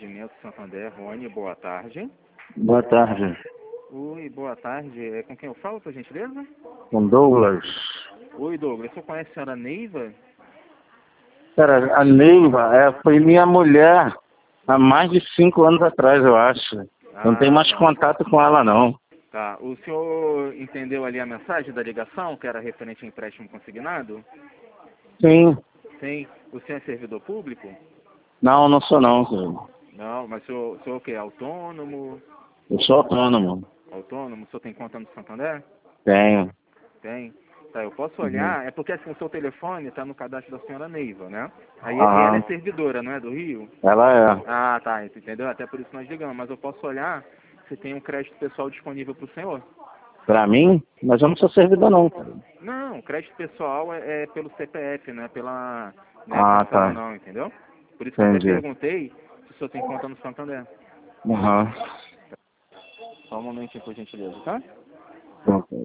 Atendimento Santander, Rony, boa tarde. Boa tarde. Oi, boa tarde. É com quem eu falo, por gentileza? Com Douglas. Oi, Douglas. Você conhece a senhora Neiva? Cara, a Neiva foi minha mulher há mais de 5 anos atrás, eu acho. Não tenho mais Tá. Contato com ela, não. Tá. O senhor entendeu ali a mensagem da ligação, que era referente a empréstimo consignado? Sim. Sim. O senhor é servidor público? Não, não sou não, senhor. Não, mas o senhor o quê? Autônomo? Eu sou autônomo. Autônomo? O senhor tem conta no Santander? Tenho. Tem. Tá, eu posso olhar, é porque assim, o seu telefone está no cadastro da senhora Neiva, né? Aí ela é servidora, não é, do Rio? Ela é. Ah, tá, entendeu? Até por isso nós ligamos, mas eu posso olhar se tem um crédito pessoal disponível para o senhor. Pra mim? Mas eu não sou servidor, não, cara. Não, crédito pessoal é pelo CPF, não é pela Tá. não, entendeu? Por isso que eu até Entendi. perguntei se o senhor tem conta no Santander. Aham. Só um momentinho, por gentileza, tá? Ok.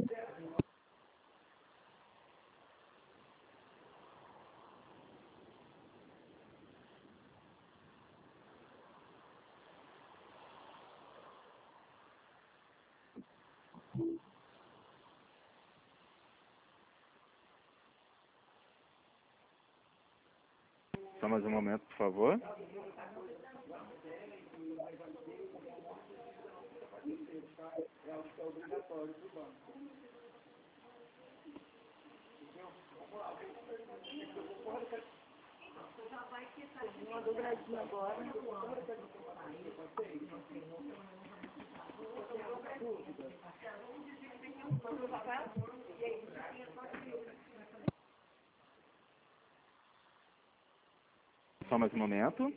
Só mais um momento, por favor. Só mais um momento.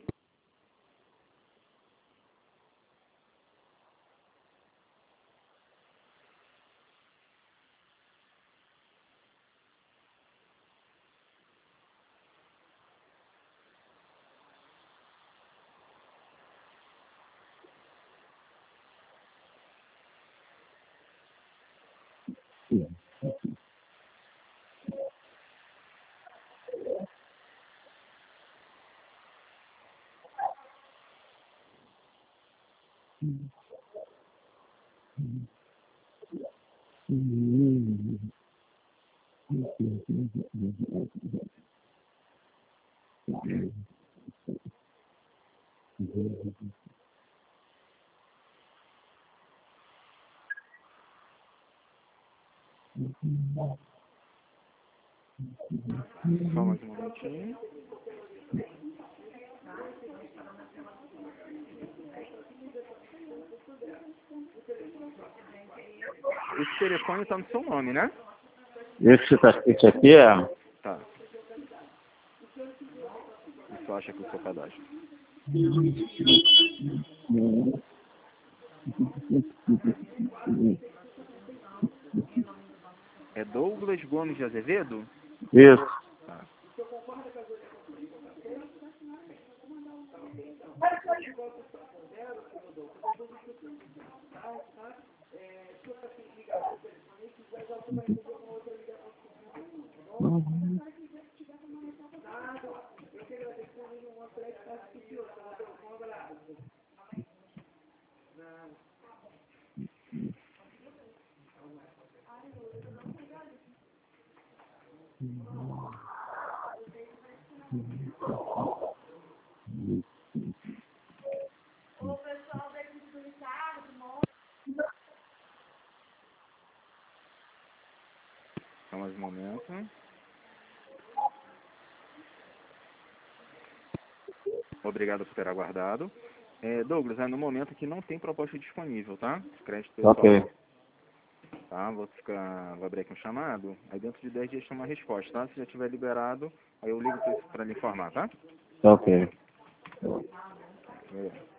Só mais um momentinho. Esse telefone está no seu nome, né? Esse aqui é... Tá. Isso acha que o seu cadastro. É Douglas Gomes de Azevedo? Isso. Tá. Só mais um momento. Obrigado por ter aguardado. Douglas, no momento aqui não tem proposta disponível, tá? Crédito pessoal. Ok. Tá? Vou abrir aqui um chamado. Aí dentro de 10 dias tem uma resposta, tá? Se já tiver liberado, aí eu ligo para lhe informar, tá? Ok.